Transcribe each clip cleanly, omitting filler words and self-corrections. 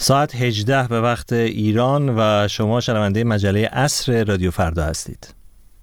ساعت 18 به وقت ایران و شما شنونده مجله عصر رادیو فردا هستید.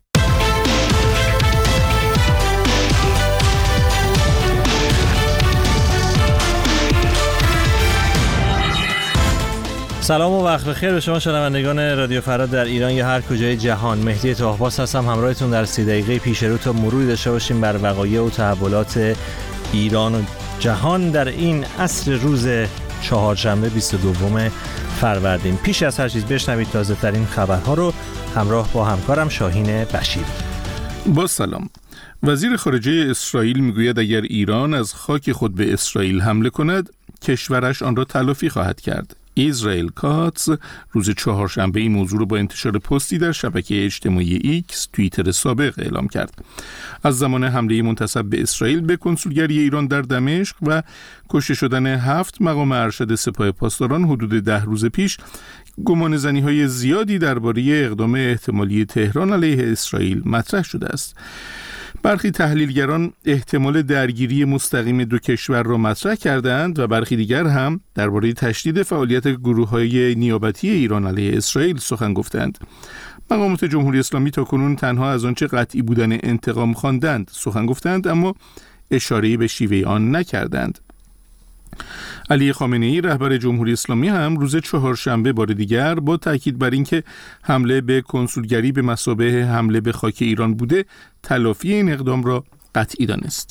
سلام و وقت بخیر به شما شنوندگان رادیو فردا در ایران یا هر کجای جهان. مهدی طاهباس هستم، همراهتون در 30 دقیقه پیش رو تا مروری داشته باشیم بر وقایع و تحولات ایران و جهان در این عصر روز چهارشنبه 22 فروردین. پیش از هر چیز بشنوید تازه ترین خبرها رو همراه با همکارم شاهین بشیر. با سلام. وزیر خارجه اسرائیل میگوید اگر ایران از خاک خود به اسرائیل حمله کند، کشورش آن را تلافی خواهد کرد. اسرائیل کاتس روز چهارشنبه این موضوع رو با انتشار پستی در شبکه اجتماعی ایکس توییتر سابق اعلام کرد. از زمان حمله منتسب به اسرائیل به کنسولگری ایران در دمشق و کشته شدن 7 مقام ارشد سپاه پاسداران حدود 10 روز پیش، گمانه‌زنی‌های زیادی درباره اقدام احتمالی تهران علیه اسرائیل مطرح شده است. برخی تحلیلگران احتمال درگیری مستقیم دو کشور را مطرح کردند و برخی دیگر هم درباره تشدید فعالیت گروه‌های نیابتی ایران علیه اسرائیل سخن گفتند. مقامات جمهوری اسلامی تاکنون تنها از آنچه قطعی بودن انتقام خواندند سخن گفتند، اما اشاره‌ای به شیوه آن نکردند. علی خامنه‌ای رهبر جمهوری اسلامی هم روز چهارشنبه بار دیگر با تاکید بر اینکه حمله به کنسولگری به مثابه حمله به خاک ایران بوده، تلافی این اقدام را قطعی دانست.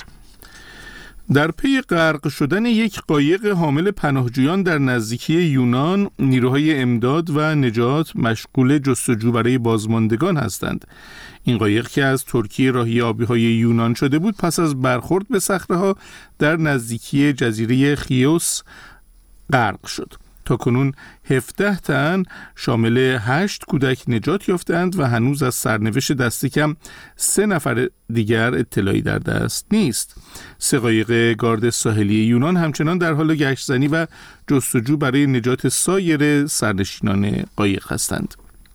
در پی غرق شدن یک قایق حامل پناهجویان در نزدیکی یونان، نیروهای امداد و نجات مشغول جستجو برای بازماندگان هستند. این قایق که از ترکیه راهی آبی‌های یونان شده بود، پس از برخورد به صخره‌ها در نزدیکی جزیره خیوس غرق شد. تاکنون 17 تن شامل 8 کودک نجات یافتند و هنوز از سرنوشت دست کم 3 نفر دیگر اطلاعی در دست نیست. 3 قایق گارد ساحلی یونان همچنان در حال گشت‌زنی و جستجو برای نجات سایر سرنشینان قایق هستند.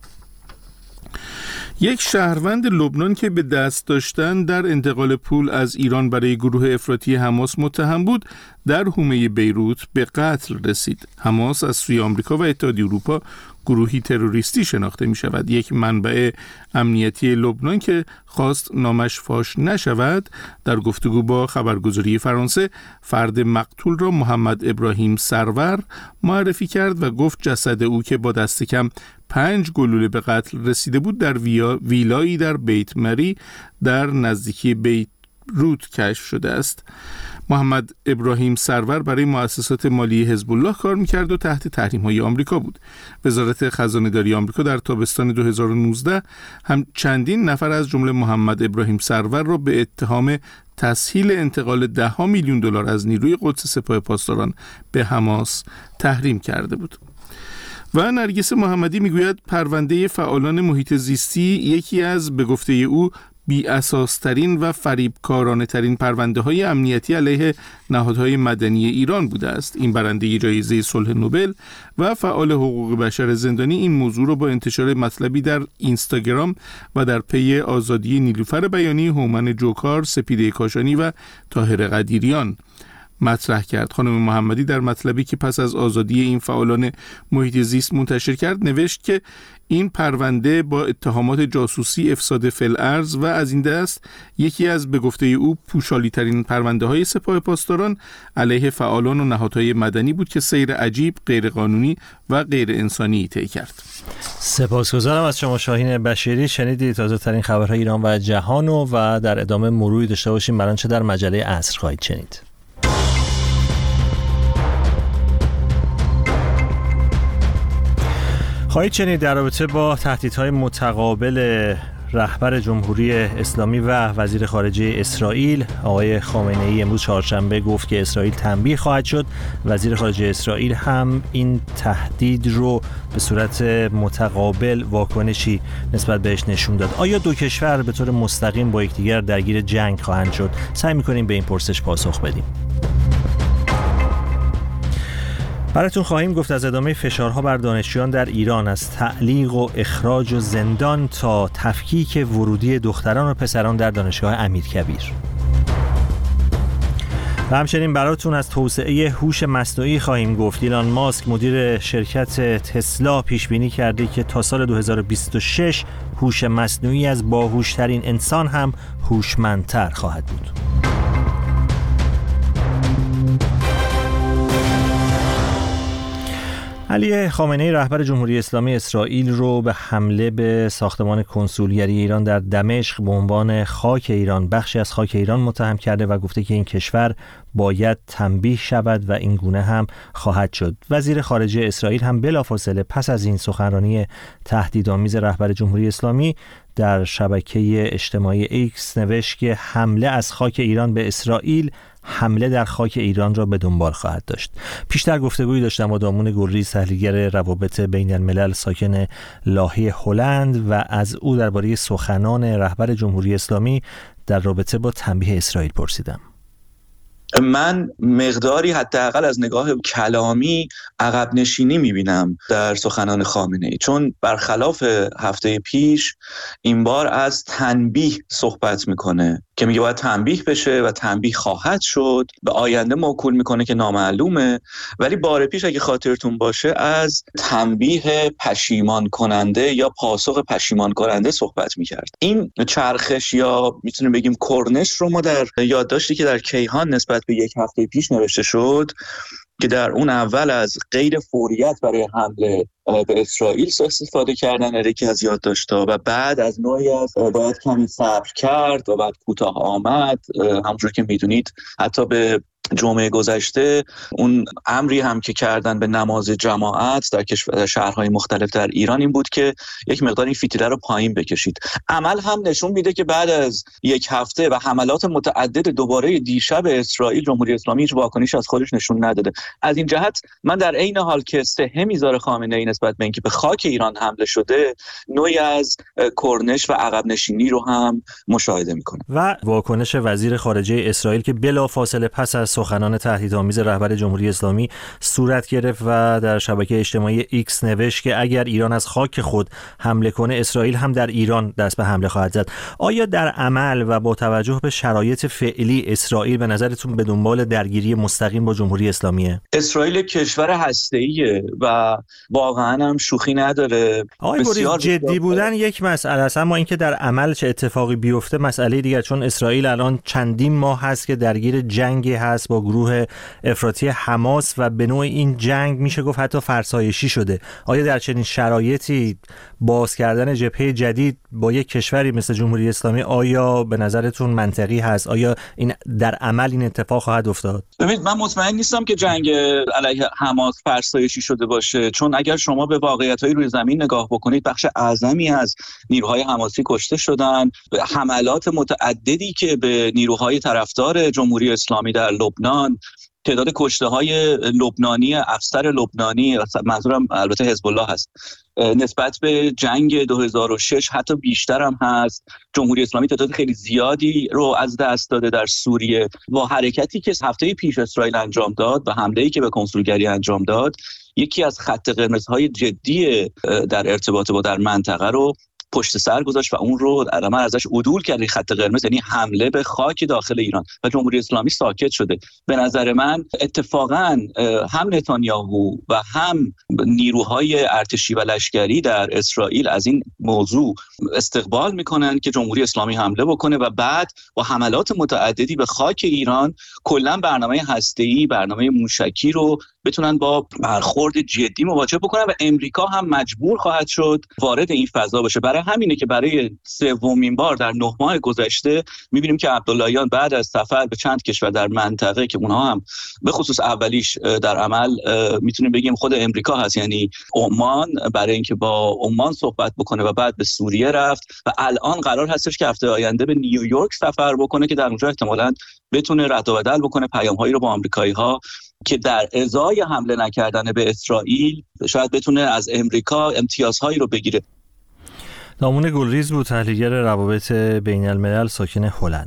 یک شهروند لبنان که به دست داشتن در انتقال پول از ایران برای گروه افراطی حماس متهم بود، در حومه بیروت به قتل رسید. حماس از سوی آمریکا و اتحادیه اروپا گروهی تروریستی شناخته می شود. یک منبع امنیتی لبنان که خواست نامش فاش نشود، در گفتگو با خبرگزاری فرانسه فرد مقتول را محمد ابراهیم سرور معرفی کرد و گفت جسد او که با دست کم 5 گلوله به قتل رسیده بود در ویلایی در بیت مری در نزدیکی بیروت کشف شده است. محمد ابراهیم سرور برای مؤسسات مالی حزب الله کار می‌کرد و تحت تحریم‌های آمریکا بود. وزارت خزانه‌داری آمریکا در تابستان 2019 هم چندین نفر از جمله محمد ابراهیم سرور را به اتهام تسهیل انتقال $10 میلیون از نیروی قدس سپاه پاسداران به حماس تحریم کرده بود. و نرگس محمدی میگوید پرونده فعالان محیط زیستی یکی از به گفته او بی اساس ترین و فریبکارانه ترین پرونده های امنیتی علیه نهادهای مدنی ایران بوده است. این برنده جایزه صلح نوبل و فعال حقوق بشر زندانی این موضوع را با انتشار مطلبی در اینستاگرام و در پی آزادی نیلوفر بیانی، هومن جوکار، سپیده کاشانی و طاهر قدیریان مطرح کرد. خانم محمدی در مطلبی که پس از آزادی این فعالان محیط زیست منتشر کرد نوشت که این پرونده با اتهامات جاسوسی، افساد فی‌الارض و از این دست یکی از به گفته او پوشالی ترین پرونده های سپاه پاسداران علیه فعالان و نهادهای مدنی بود که سیر عجیب، غیرقانونی و غیر انسانی طی کرد. سپاسگزارم از شما شاهین بشیری. شنیدید تازه ترین خبرهای ایران و جهان و در ادامه مروری داشته باشیم بر آنچه در مجله عصر خواهید شنید. خواهید شنید در رابطه با تهدیدهای متقابل رهبر جمهوری اسلامی و وزیر خارجه اسرائیل، آقای خامنه‌ای امروز چهارشنبه گفت که اسرائیل تنبیه خواهد شد. وزیر خارجه اسرائیل هم این تهدید رو به صورت متقابل واکنشی نسبت بهش نشون داد. آیا دو کشور به طور مستقیم با یکدیگر درگیر جنگ خواهند شد؟ سعی می‌کنیم به این پرسش پاسخ بدیم. براتون خواهیم گفت از ادامه فشارها بر دانشجویان در ایران، از تعلیق و اخراج و زندان تا تفکیک ورودی دختران و پسران در دانشگاه امیرکبیر. و همچنین براتون از توسعه هوش مصنوعی خواهیم گفت. ایلان ماسک مدیر شرکت تسلا پیش بینی کرده که تا سال 2026 هوش مصنوعی از باهوشترین انسان هم هوشمندتر خواهد بود. علی خامنه‌ای رهبر جمهوری اسلامی اسرائیل رو به حمله به ساختمان کنسولگری ایران در دمشق به عنوان خاک ایران، بخشی از خاک ایران متهم کرده و گفته که این کشور باید تنبیه شود و این گونه هم خواهد شد. وزیر خارجه اسرائیل هم بلافاصله پس از این سخنرانی تهدیدآمیز رهبر جمهوری اسلامی در شبکه اجتماعی ایکس نوشت که حمله از خاک ایران به اسرائیل حمله در خاک ایران را به دنبال خواهد داشت. پیشتر گفتگویی داشتم با دامون گلریز، تحلیلگر روابط بین الملل ساکن لاهه هلند، و از او درباره سخنان رهبر جمهوری اسلامی در رابطه با تنبیه اسرائیل پرسیدم. من مقداری حداقل از نگاه کلامی عقب نشینی میبینم در سخنان خامنه‌ای، چون برخلاف هفته پیش این بار از تنبیه صحبت میکنه که میگه باید تنبیه بشه و تنبیه خواهد شد، به آینده موکول میکنه که نامعلومه. ولی بار پیش اگه خاطرتون باشه از تنبیه پشیمان کننده یا پاسخ پشیمان کننده صحبت میکرد. این چرخش یا میتونیم بگیم کرنش رو ما در یادداشتی که در کیهان نسبت به یک هفته پیش نوشته شد که در اون اول از غیر فوریت برای حمله به اسرائیل استفاده کردن یکی از یادداشت‌ها، و بعد از نوعی از باید کمی صبر کرد و بعد کوتاه آمد. همونجور که میدونید حتی به جمعه گذشته اون امری هم که کردن به نماز جماعت در شهرهای مختلف در ایران این بود که یک مقدار این فتیله رو پایین بکشید. عمل هم نشون میده که بعد از یک هفته و حملات متعدد دوباره دیشب اسرائیل، جمهوری اسلامی هیچ واکنشی از خودش نشون نداده. از این جهت من در عین حال که سهه میذاره خامنه‌ای نسبت به اینکه به خاک ایران حمله شده، نوعی از کرنش و عقب نشینی رو هم مشاهده میکنه. و واکنش وزیر خارجه اسرائیل که بلافاصله پس از سخنان تهدیدآمیز رهبر جمهوری اسلامی صورت گرفت و در شبکه اجتماعی ایکس نوشت که اگر ایران از خاک خود حمله کنه، اسرائیل هم در ایران دست به حمله خواهد زد. آیا در عمل و با توجه به شرایط فعلی اسرائیل به نظرتون به دنبال درگیری مستقیم با جمهوری اسلامیه؟ اسرائیل کشور هسته‌ایه و واقعا هم شوخی نداره. آقای گلریز، جدی بودن یک مسئله است، اما اینکه در عمل چه اتفاقی بیفته مسئله دیگر، چون اسرائیل الان چندین ماه هست که درگیر جنگی هست با گروه افراطی حماس و به نوع این جنگ میشه گفت حتی فرسایشی شده. آیا در چنین شرایطی باز کردن جبهه جدید با یک کشوری مثل جمهوری اسلامی آیا به نظرتون منطقی هست؟ آیا این در عمل این اتفاق خواهد افتاد؟ ببینید، من مطمئن نیستم که جنگ علیه حماس فرسایشی شده باشه، چون اگر شما به واقعیت‌های روی زمین نگاه بکنید، بخش اعظمی از نیروهای حماسی کشته شدن. حملات متعددی که به نیروهای طرفدار جمهوری اسلامی در لبنان، تعداد کشته‌های لبنانی، افسر لبنانی، منظورم البته حزب الله هست، نسبت به جنگ 2006 حتی بیشتر هم هست. جمهوری اسلامی تعداد خیلی زیادی رو از دست داده در سوریه. با حرکتی که هفته پیش اسرائیل انجام داد و حمله‌ای که به کنسولگری انجام داد، یکی از خط قرمزهای جدی در ارتباط با در منطقه رو پشت سر گذاشت و اون رو در عمل ازش عدول کرد. خط قرمز یعنی حمله به خاک داخل ایران، و جمهوری اسلامی ساکت شده. به نظر من اتفاقا هم نتانیاهو و هم نیروهای ارتشی و لشکری در اسرائیل از این موضوع استقبال میکنن که جمهوری اسلامی حمله بکنه و بعد با حملات متعددی به خاک ایران کلا برنامه هسته‌ای، برنامه موشکی رو بتونن با برخورد جدی مواجه بکنن و امریکا هم مجبور خواهد شد وارد این فضا بشه. برای همینه که برای سومین بار در 9 ماه گذشته می‌بینیم که عبداللهیان بعد از سفر به چند کشور در منطقه که اونها هم به خصوص اولیش در عمل میتونیم بگیم خود امریکا هست، یعنی عمان، برای اینکه با عمان صحبت بکنه و بعد به سوریه رفت و الان قرار هستش که هفته آینده به نیویورک سفر بکنه که در اونجا احتمالاً بتونه رد و بدل بکنه پیام‌هایی رو با آمریکایی‌ها که در ازای حمله نکردن به اسرائیل شاید بتونه از امریکا امتیازهایی رو بگیره. دامون گلریز بود، تحلیلگر روابط بین الملل ساکن هلند.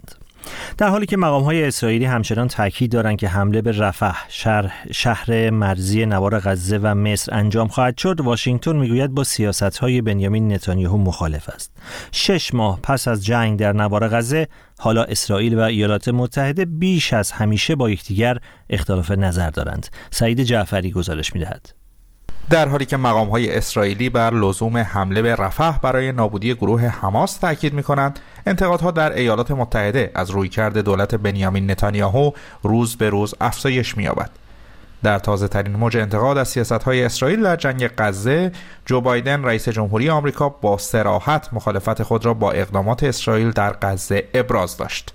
در حالی که مقام‌های اسرائیلی همچنان تاکید دارند که حمله به رفح شهر مرزی نوار غزه و مصر انجام خواهد شد، واشنگتن میگوید با سیاست‌های بنیامین نتانیاهو مخالف است. 6 ماه پس از جنگ در نوار غزه، حالا اسرائیل و ایالات متحده بیش از همیشه با یکدیگر اختلاف نظر دارند. سعید جعفری گزارش می‌دهد. در حالی که مقام‌های اسرائیلی بر لزوم حمله به رفح برای نابودی گروه حماس تاکید می‌کنند، انتقادها در ایالات متحده از رویکرد دولت بنیامین نتانیاهو روز به روز افزایش می‌یابد. در تازه‌ترین موج انتقاد از سیاست‌های اسرائیل در جنگ غزه، جو بایدن رئیس جمهوری آمریکا با صراحت مخالفت خود را با اقدامات اسرائیل در غزه ابراز داشت.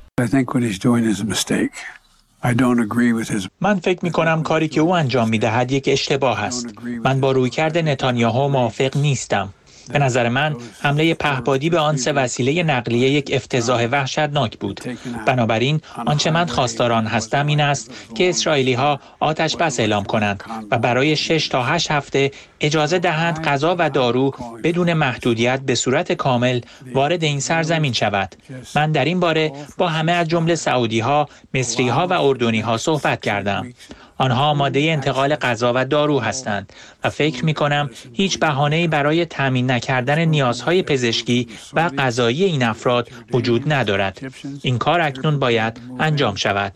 من فکر می‌کنم کاری که او انجام می‌دهد یک اشتباه است. من با رویکرد نتانیاهو موافق نیستم. به نظر من حمله پهپادی به آن 3 وسیله نقلیه یک افتضاح وحشتناک بود. بنابراین آنچه من خواستار آن هستم این است که اسرائیلی‌ها آتش بس اعلام کنند و برای 6 تا 8 هفته اجازه دهند غذا و دارو بدون محدودیت به صورت کامل وارد این سرزمین شود. من در این باره با همه از جمله سعودی‌ها، مصری‌ها و اردنی‌ها صحبت کردم. آنها آماده انتقال غذا و دارو هستند و فکر می‌کنم هیچ بهانه‌ای برای تامین نکردن نیازهای پزشکی و غذایی این افراد وجود ندارد. این کار اکنون باید انجام شود.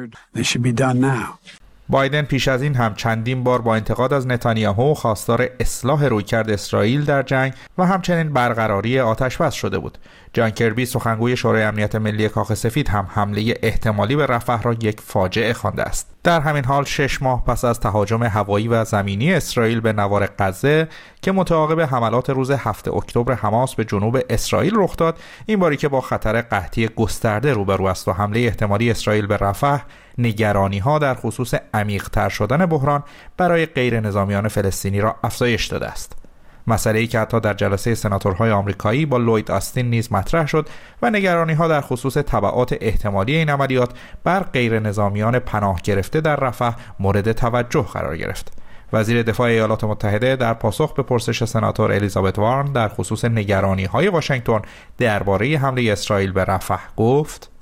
بایدن پیش از این هم چندین بار با انتقاد از نتانیاهو خواستار اصلاح رویکرد اسرائیل در جنگ و همچنین برقراری آتش‌بس شده بود. جان کربی سخنگوی شورای امنیت ملی کاخ سفید هم حمله احتمالی به رفح را یک فاجعه خوانده است. در همین حال 6 ماه پس از تهاجم هوایی و زمینی اسرائیل به نوار غزه که متعاقب حملات روز 7 اکتبر حماس به جنوب اسرائیل رخ داد، این باری که با خطر قحطی گسترده روبرو است و حمله احتمالی اسرائیل به رفح، نگرانی‌ها در خصوص عمیق‌تر شدن بحران برای غیر نظامیان فلسطینی را افزایش داده است. مسئله‌ای که حتی در جلسه سناتورهای آمریکایی با لوید آستین نیز مطرح شد و نگرانی‌ها در خصوص تبعات احتمالی این عملیات بر غیر نظامیان پناه گرفته در رفح مورد توجه قرار گرفت. وزیر دفاع ایالات متحده در پاسخ به پرسش سناتور الیزابت وارن در خصوص نگرانی‌های واشنگتن درباره حمله اسرائیل به رفح گفت: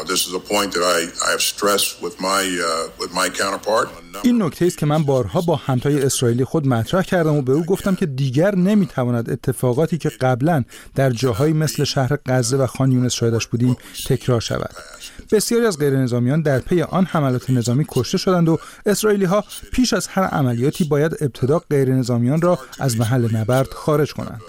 این نکته است که من بارها با همتای اسرائیلی خود مطرح کردم و به او گفتم که دیگر نمیتواند اتفاقاتی که قبلا در جاهایی مثل شهر غزه و خان یونس شاهدش بودیم تکرار شود. بسیاری از غیر نظامیان در پی آن حملات نظامی کشته شدند و اسرائیلی‌ها پیش از هر عملیاتی باید ابتدا غیر نظامیان را از محل نبرد خارج کنند.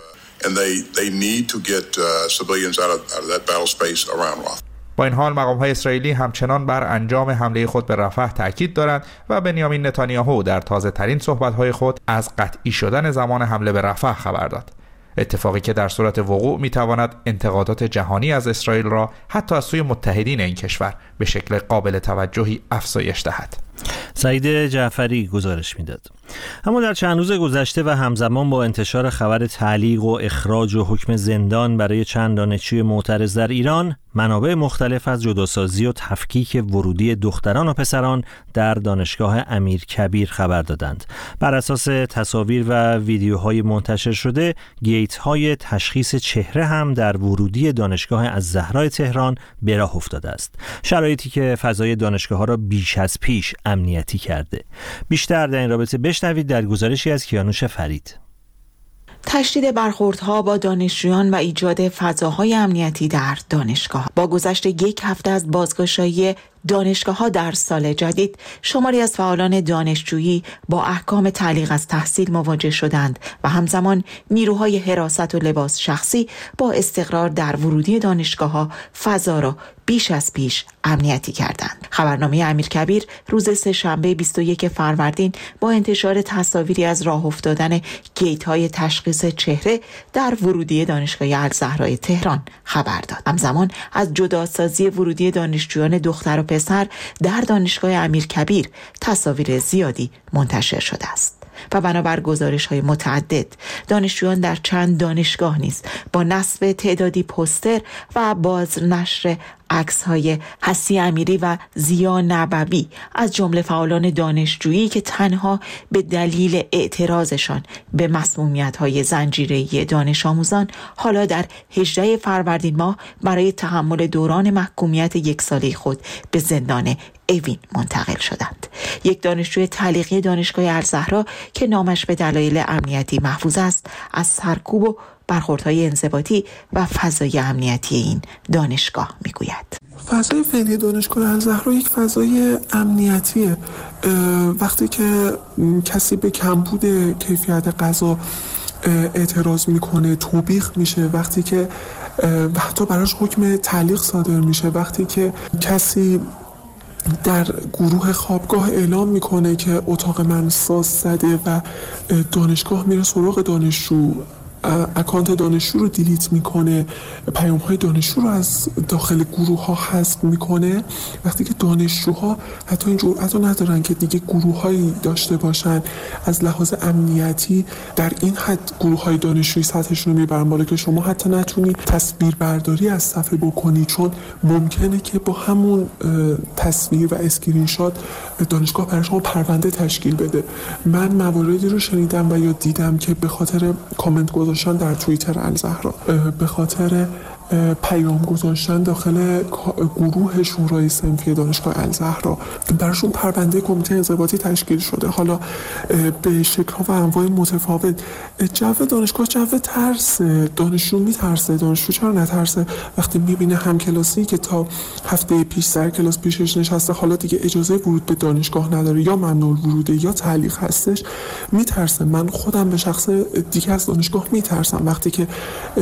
با این حال مقام‌های اسرائیلی همچنان بر انجام حمله خود به رفح تاکید دارند و بنیامین نتانیاهو در تازه‌ترین صحبت‌های خود از قطعی شدن زمان حمله به رفح خبر داد. اتفاقی که در صورت وقوع می‌تواند انتقادات جهانی از اسرائیل را حتی از سوی متحدین این کشور به شکل قابل توجهی افزایش دهد. سعید جعفری گزارش میداد. اما در چند روز گذشته و همزمان با انتشار خبر تعلیق و اخراج و حکم زندان برای چند دانشجوی معترض در ایران، منابع مختلف از جداسازی و تفکیک ورودی دختران و پسران در دانشگاه امیرکبیر خبر دادند. بر اساس تصاویر و ویدیوهای منتشر شده، گیت‌های تشخیص چهره هم در ورودی دانشگاه الزهرا تهران به راه افتاده است. شرایطی که فضای دانشگاه‌ها را بیش از پیش امنیتی کرده. بیشتر در این رابطه بشنوید در گزارشی از کیانوش فرید. تشدید برخوردها با دانشجویان و ایجاد فضاهای امنیتی در دانشگاه. با گذشت یک هفته از بازگشایی دانشگاه‌ها در سال جدید، شماری از فعالان دانشجویی با احکام تعلیق از تحصیل مواجه شدند و همزمان نیروهای حراست و لباس شخصی با استقرار در ورودی دانشگاه‌ها فضا را بیش از پیش امنیتی کردند. خبرنامه امیرکبیر روز سه‌شنبه 21 فروردین با انتشار تصاویری از راه افتادن گیت‌های تشخیص چهره در ورودی دانشگاه الزهرا تهران خبر داد. همزمان از جداسازی ورودی دانشجویان دختر و پسر در دانشگاه امیرکبیر تصاویر زیادی منتشر شده است. و بنابر گزارش‌های متعدد دانشجویان در چند دانشگاه نیز با نصب تعدادی پوستر و بازنشر عکس‌های حسی امیری و ضیا نبوی از جمله فعالان دانشجویی که تنها به دلیل اعتراضشان به مسمومیت‌های زنجیره‌ای دانش آموزان حالا در 18 فروردین ماه برای تحمل دوران محکومیت 1 ساله خود به زندان اوین منتقل شدند. یک دانشجوی تعلیقی دانشگاه الزهرا که نامش به دلایل امنیتی محفوظ است از سرکوب و برخوردهای انضباطی و فضای امنیتی این دانشگاه میگوید. فضای فعلی دانشگاه الزهرا یک فضای امنیتیه. وقتی که کسی به کمبود کیفیت غذا اعتراض میکنه توبیخ میشه، وقتی که حتی براش حکم تعلیق صادر میشه، وقتی که کسی در گروه خوابگاه اعلام میکنه که اتاق من ساز زده و دانشگاه میره سراغ دانشجو، اکانت دانشجو رو دیلیت میکنه، پیام‌های دانشجو رو از داخل گروه ها حذف میکنه، وقتی که دانشجوها حتی این جرأت رو ندارن که دیگه گروه‌هایی داشته باشن از لحاظ امنیتی در این حد گروه‌های دانشجویی سطحشون رو میبرن بالا که شما حتی نتونی تصویر برداری از صفحه بکنی، چون ممکنه که با همون تصویر و اسکرین شات دانشگاه برای شما پرونده تشکیل بده. من مواردی رو شنیدم و یا دیدم که به خاطر کامنت گذاشتن در توییتر الزهرا، به خاطر پیام گذاشتن داخل گروه شورای صنفی دانشگاه الزهرا براشون پرونده کمیته انضباطی تشکیل شده، حالا به شکل‌ها و انواع متفاوت. جو دانشگاه جو ترس، دانشجو میترسه. دانشجو چرا نترسه؟ وقتی میبینه همکلاسی که تا هفته پیش سر کلاس پیشش نشسته حالا دیگه اجازه ورود به دانشگاه نداره، یا ممنوع وروده یا تعلیق هستش، میترسه. من خودم به شخص دیگه از دانشگاه میترسم وقتی که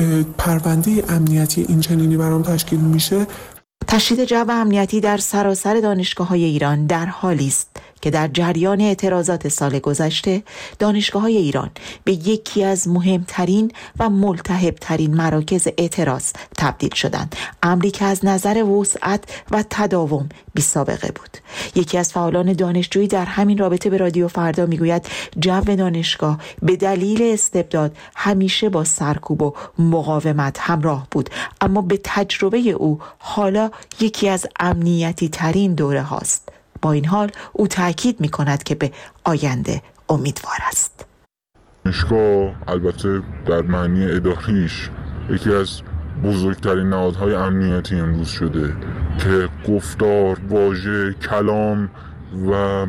پرونده امنیتی این چنینی برام تشکیل میشه. تشدید جو امنیتی در سراسر دانشگاه‌های ایران در حالی است که در جریان اعتراضات سال گذشته دانشگاه‌های ایران به یکی از مهمترین و ملتهب‌ترین مراکز اعتراض تبدیل شدند، امری که از نظر وسعت و تداوم بی‌سابقه بود. یکی از فعالان دانشجویی در همین رابطه به رادیو فردا میگوید جو دانشگاه به دلیل استبداد همیشه با سرکوب و مقاومت همراه بود، اما به تجربه او حالا یکی از امنیتی ترین دوره هاست. با این حال او تأکید می کند که به آینده امیدوار است. دانشگاه البته در معنی اداریش یکی از بزرگترین نهادهای امنیتی امروز شده که گفتار، واژه، کلام و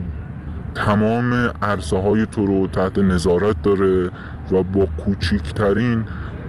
تمام عرصه‌های تو رو تحت نظارت داره و با کوچکترین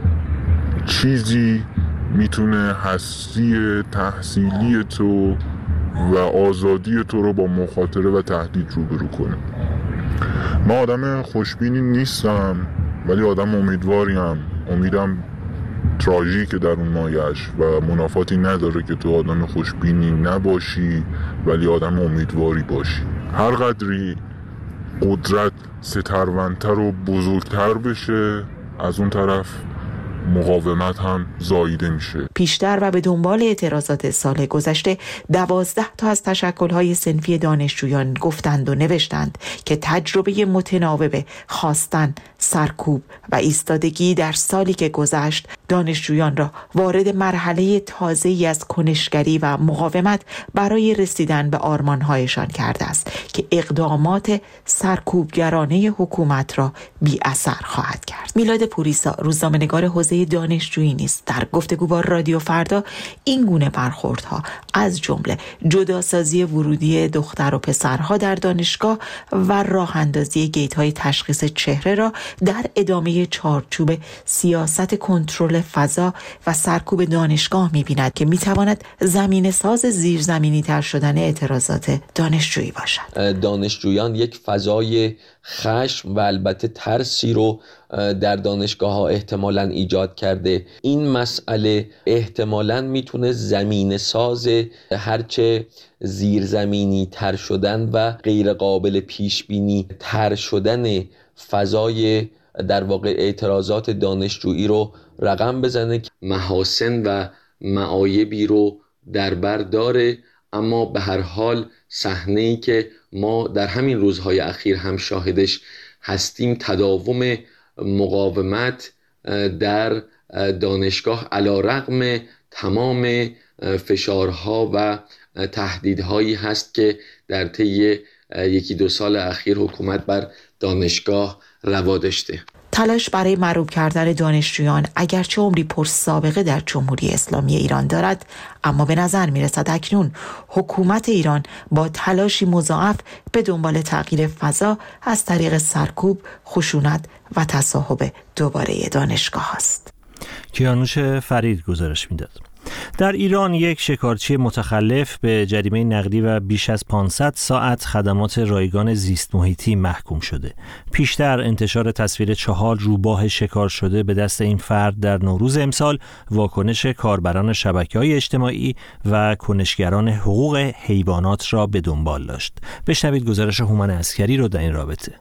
چیزی میتونه هستی تحصیلی تو و آزادی تو رو با مخاطره و تهدید روبرو کنه. من آدم خوشبینی نیستم ولی آدم امیدواریم. امیدم تراژیکه در اون مایش و منافاتی نداره که تو آدم خوشبینی نباشی ولی آدم امیدواری باشی. هر قدری قدرت سترونتر و بزرگتر بشه از اون طرف مقاومت هم زاییده میشه. پیشتر و به دنبال اعتراضات سال گذشته 12 تا از تشکل‌های صنفی دانشجویان گفتند و نوشتند که تجربه متناوب خواستن، سرکوب و ایستادگی در سالی که گذشت دانشجویان را وارد مرحله تازه‌ای از کنشگری و مقاومت برای رسیدن به آرمان‌هایشان کرده است که اقدامات سرکوبگرانه حکومت را بی اثر خواهد کرد. میلاد پوریسا، روزنامه‌نگار حوزه دانشجویی نیست، در گفتگو با رادیو فردا این گونه برخوردها از جمله جداسازی ورودی دختر و پسرها در دانشگاه و راه اندازی گیت‌های تشخیص چهره را در ادامه چارچوب سیاست کنترل فضا و سرکوب دانشگاه می‌بیند که می‌تواند زمینه‌ساز زیرزمینی تر شدن اعتراضات دانشجویی باشد. دانشجویان یک فضای خشم و البته ترسی رو در دانشگاه‌ها احتمالاً ایجاد کرده. این مسئله احتمالاً میتونه زمینه‌ساز هرچه زیرزمینی تر شدن و غیر قابل پیش بینی تر شدن فضای در واقع اعتراضات دانشجویی رو رقم بزنه که محاسن و معایبی رو در بر داره. اما به هر حال صحنه‌ای که ما در همین روزهای اخیر هم شاهدش هستیم تداوم مقاومت در دانشگاه علیرغم تمام فشارها و تهدیدهایی هست که در طی 1-2 سال اخیر حکومت بر دانشگاه روا داشته. تلاش برای معروب کردن دانشجویان اگرچه عمری پر سابقه در جمهوری اسلامی ایران دارد، اما به نظر میرسد اکنون حکومت ایران با تلاشی مضاعف به دنبال تغییر فضا از طریق سرکوب، خشونت و تصاحب دوباره دانشگاه است. کیانوش فرید گزارش میداد. در ایران یک شکارچی متخلف به جریمه نقدی و بیش از 500 ساعت خدمات رایگان زیست محیطی محکوم شده. پیشتر انتشار تصویر 4 روباه شکار شده به دست این فرد در نوروز امسال واکنش کاربران شبکه‌های اجتماعی و کنشگران حقوق حیوانات را به دنبال داشت. بشنوید گزارش هومن عسکری رو در این رابطه.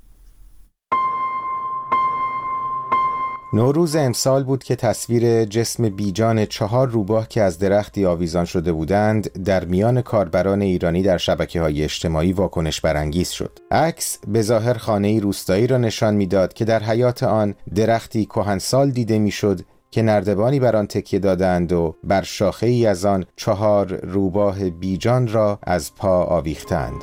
نوروز امسال بود که تصویر جسم بیجان 4 روباه که از درختی آویزان شده بودند در میان کاربران ایرانی در شبکه‌های اجتماعی واکنش برانگیز شد. عکس به ظاهر خانه‌ای روستایی را نشان می‌داد که در حیاط آن درختی کهنسال دیده می‌شد که نردبانی بر آن تکیه دادند و بر شاخه‌ای از آن 4 روباه بیجان را از پا آویختند.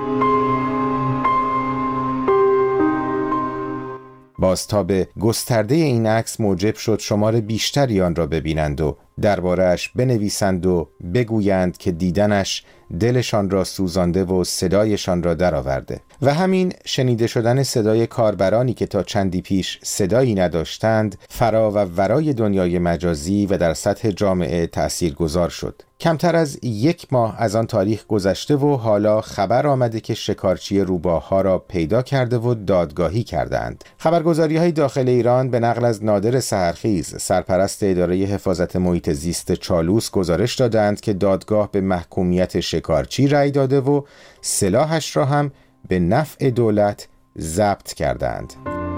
بازتاب گسترده این عکس موجب شد شمار بیشتری آن را ببینند و درباره‌اش بنویسند و بگویند که دیدنش دلشان را سوزانده و صدایشان را درآورده. و همین شنیده شدن صدای کاربرانی که تا چندی پیش صدایی نداشتند فرا و ورای دنیای مجازی و در سطح جامعه تأثیرگذار شد. کمتر از 1 ماه از آن تاریخ گذشته و حالا خبر آمده که شکارچی روباه‌ها را پیدا کرده و دادگاهی کردند. خبرگزاری‌های داخل ایران به نقل از نادر سحرخیز، سرپرست اداره حفاظت محیط زیست چالوس، گزارش دادند که دادگاه به محکومیت شکارچی رأی داده و سلاحش را هم به نفع دولت ضبط کردند.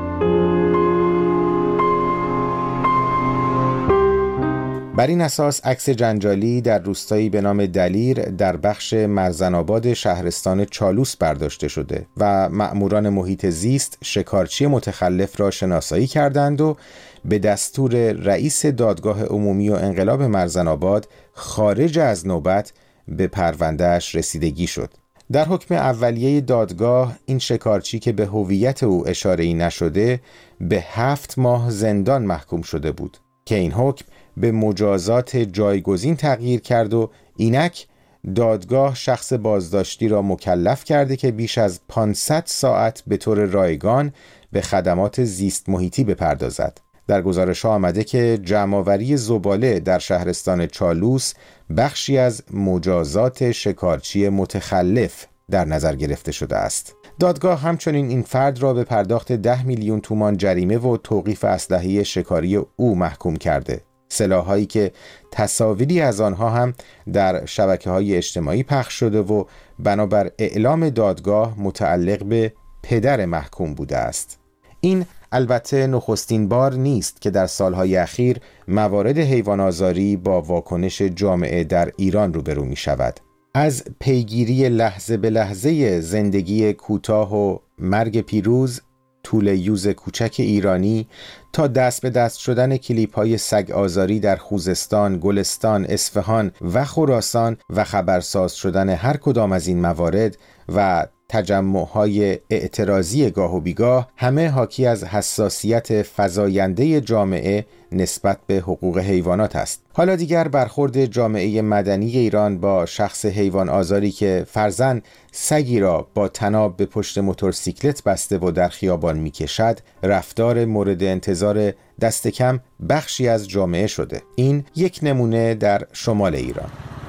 بر این اساس عکس جنجالی در روستایی به نام دلیر در بخش مرزن‌آباد شهرستان چالوس برداشته شده و مأموران محیط زیست شکارچی متخلف را شناسایی کردند و به دستور رئیس دادگاه عمومی و انقلاب مرزن‌آباد خارج از نوبت به پرونده‌اش رسیدگی شد. در حکم اولیه دادگاه این شکارچی که به هویت او اشاره‌ای نشده به 7 ماه زندان محکوم شده بود که این حکم به مجازات جایگزین تغییر کرد و اینک دادگاه شخص بازداشتی را مکلف کرده که بیش از 500 ساعت به طور رایگان به خدمات زیست محیطی بپردازد. در گزارش آمده که جمع‌آوری زباله در شهرستان چالوس بخشی از مجازات شکارچی متخلف در نظر گرفته شده است. دادگاه همچنین این فرد را به پرداخت 10 میلیون تومان جریمه و توقیف اسلحه شکاری او محکوم کرده. سلاح‌هایی که تصاویری از آنها هم در شبکه‌های اجتماعی پخش شده و بنابر اعلام دادگاه متعلق به پدر محکوم بوده است. این البته نخستین بار نیست که در سالهای اخیر موارد حیوان‌آزاری با واکنش جامعه در ایران روبرو می‌شود. از پیگیری لحظه به لحظه زندگی کوتاه و مرگ پیروز طول یوز کوچک ایرانی تا دست به دست شدن کلیپ‌های سگ آزاری در خوزستان، گلستان، اصفهان و خراسان و خبرساز شدن هر کدام از این موارد و تجمع‌های اعتراضی گاه و بیگاه همه حاکی از حساسیت فزاینده جامعه نسبت به حقوق حیوانات است. حالا دیگر برخورد جامعه مدنی ایران با شخص حیوان آزاری که فرضاً سگی را با طناب به پشت موتورسیکلت بسته و در خیابان می‌کشد، رفتار مورد انتظار دست کم بخشی از جامعه شده. این یک نمونه در شمال ایران.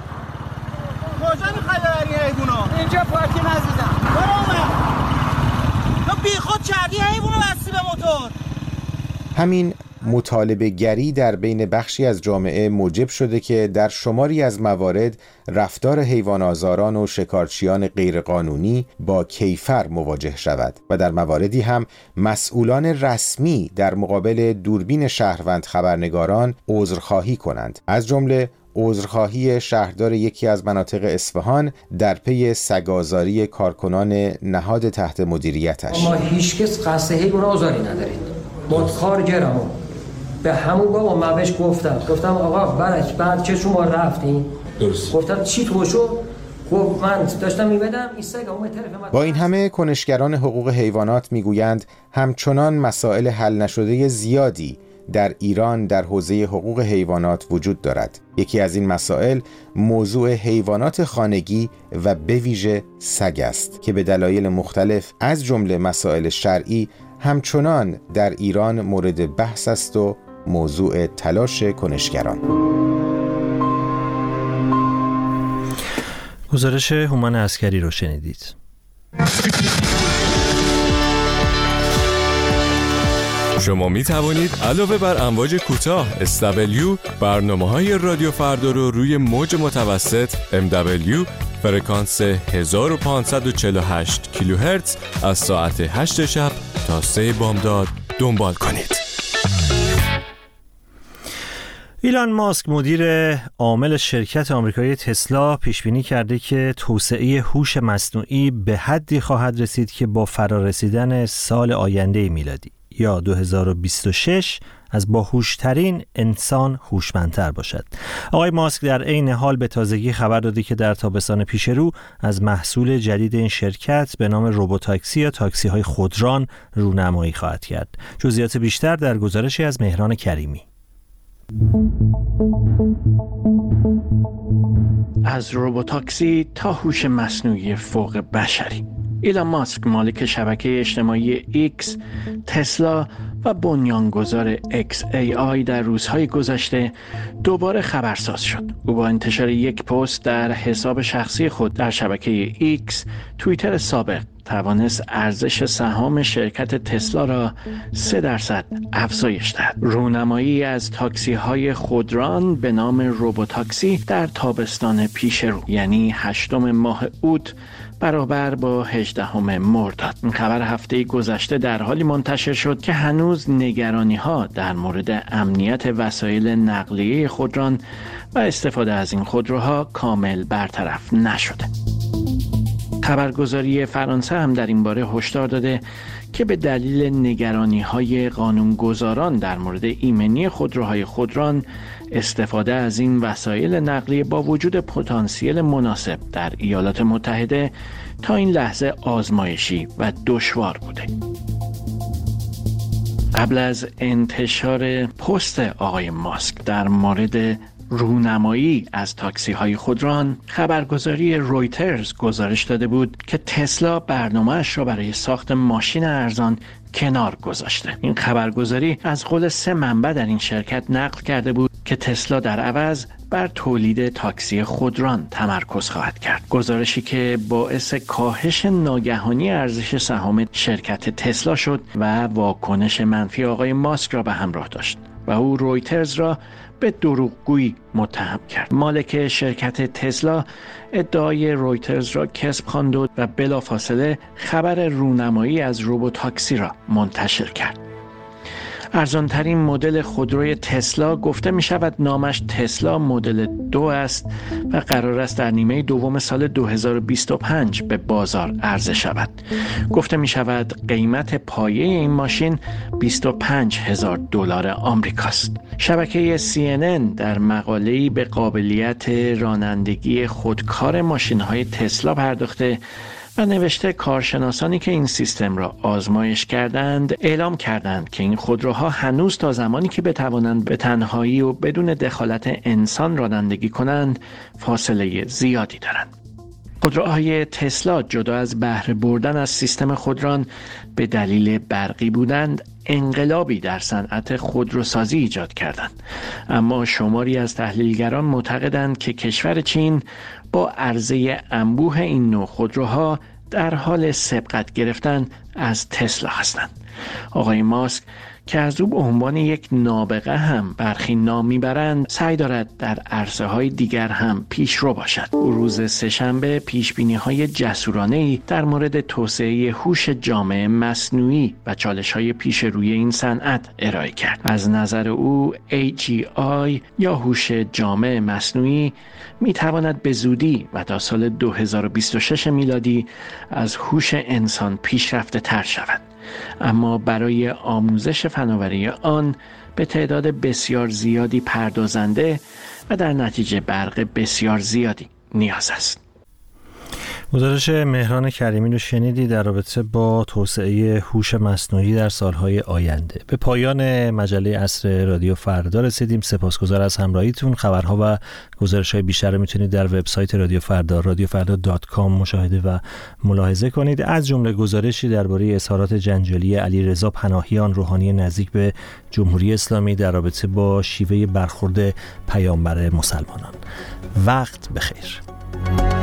کجا می‌خوای ببری حیونا؟ اینجا پارکینگ عزیزم. تو بیخود کردی حیوانو بستی به موتور. همین مطالبه گری در بین بخشی از جامعه موجب شده که در شماری از موارد رفتار حیوان آزاران و شکارچیان غیرقانونی با کیفر مواجه شود و در مواردی هم مسئولان رسمی در مقابل دوربین شهروند خبرنگاران عذرخواهی کنند، از جمله عذرخواهی شهردار یکی از مناطق اصفهان در پی سگ‌آزاری کارکنان نهاد تحت مدیریتش. ما هیچ کس قصد حیوان آزاری ندارید. ما کارگرامون به همون بابا من بهش گفتم آقا بعد که شما رفتین درست گفتم چی تو شد؟ گفت من داشتم میبدم این سگ اون طرف من. با این همه کنشگران حقوق حیوانات میگویند همچنان مسائل حل نشده زیادی در ایران در حوزه حقوق حیوانات وجود دارد. یکی از این مسائل موضوع حیوانات خانگی و به ویژه سگ است که به دلایل مختلف از جمله مسائل شرعی همچنان در ایران مورد بحث است و موضوع تلاش کنشگران. گزارش هومن عسکری رو شنیدید. شما می توانید علاوه بر امواج کوتاه SW برنامه‌های رادیو فردا رو روی موج متوسط MW فرکانس 1548 کیلوهرتز از ساعت 8 شب تا 3 بامداد دنبال کنید. ایلان ماسک مدیر عامل شرکت آمریکایی تسلا پیش بینی کرده که توسعه هوش مصنوعی به حدی خواهد رسید که با فرارسیدن سال آینده میلادی یا 2026 از باهوشترین انسان هوشمندتر باشد. آقای ماسک در عین حال به تازگی خبر داده که در تابستان پیش رو از محصول جدید این شرکت به نام روبوتاکسی یا تاکسی های خودران رونمایی خواهد کرد. جزئیات بیشتر در گزارشی از مهران کریمی. از روبوتاکسی تا هوش مصنوعی فوق بشری، ایلان ماسک مالک شبکه اجتماعی ایکس، تسلا و بنیانگذار XAI در روزهای گذشته دوباره خبرساز شد. او با انتشار یک پست در حساب شخصی خود در شبکه ایکس، توییتر سابق، توانست ارزش سهام شرکت تسلا را 3% افزایش دهد. رونمایی از تاکسی های خودران به نام روبوتاکسی در تابستان پیش رو، یعنی 8 ماه اوت برابر با 18 مرداد. این خبر هفته گذشته در حالی منتشر شد که هنوز نگرانی‌ها در مورد امنیت وسایل نقلیه خودران و استفاده از این خودروها کامل برطرف نشده. خبرگزاری فرانسه هم در این باره هشدار داده که به دلیل نگرانی‌های قانونگذاران در مورد ایمنی خودروهای خودران، استفاده از این وسایل نقلیه با وجود پتانسیل مناسب در ایالات متحده تا این لحظه آزمایشی و دشوار بوده. قبل از انتشار پست آقای ماسک در مورد رونمایی از تاکسی های خودران، خبرگزاری رویترز گزارش داده بود که تسلا برنامه‌اش را برای ساخت ماشین ارزان کنار گذاشته. این خبرگزاری از قول 3 منبع در این شرکت نقل کرده بود که تسلا در عوض بر تولید تاکسی خودران تمرکز خواهد کرد. گزارشی که باعث کاهش ناگهانی ارزش سهام شرکت تسلا شد و واکنش منفی آقای ماسک را به همراه داشت و او رویترز را به دروغگویی متهم کرد. مالک شرکت تسلا ادعای رویترز را کذب خواند و بلافاصله خبر رونمایی از روبوتاکسی را منتشر کرد. ارزانترین مدل خودروی تسلا گفته می شود نامش تسلا مدل 2 است و قرار است در نیمه دوم سال 2025 به بازار عرضه شود. گفته می شود قیمت پایه این ماشین $25,000 آمریکاست. شبکه CNN در مقاله‌ای به قابلیت رانندگی خودکار ماشین‌های تسلا پرداخته و نوشته کارشناسانی که این سیستم را آزمایش کردند اعلام کردند که این خودروها هنوز تا زمانی که بتوانند به تنهایی و بدون دخالت انسان رانندگی کنند فاصله زیادی دارند. خودروهای تسلا جدا از بهره بردن از سیستم خودران به دلیل برقی بودند، انقلابی در صنعت خودروسازی ایجاد کردند. اما شماری از تحلیلگران معتقدند که کشور چین با عرضه انبوه این نوع خودروها در حال سبقت گرفتن از تسلا هستند. آقای ماسک که از او به عنوان یک نابغه هم برخی نام میبرند، سعی دارد در عرصه‌های دیگر هم پیشرو باشد. او روز سه‌شنبه پیشبینی‌های جسورانه‌ای در مورد توسعه هوش جامع مصنوعی و چالش‌های پیش روی این صنعت ارائه کرد. از نظر او AGI یا هوش جامع مصنوعی میتواند به زودی و تا سال 2026 میلادی از هوش انسان پیشرفته تر شود، اما برای آموزش فناوری آن به تعداد بسیار زیادی پردازنده و در نتیجه برق بسیار زیادی نیاز است. گزارش مهران کریمی رو شنیدی در رابطه با توسعه هوش مصنوعی در سالهای آینده. به پایان مجله عصر رادیو فردا رسیدیم. سپاسگزار از همراهیتون. خبرها و گزارش‌های بیشتر رو میتونید در وبسایت رادیو فردا radiofarda.com مشاهده و ملاحظه کنید، از جمله گزارشی درباره اظهارات جنجالی علیرضا پناهیان، روحانی نزدیک به جمهوری اسلامی در رابطه با شیوه برخورد پیامبر مسلمانان. وقت بخیر.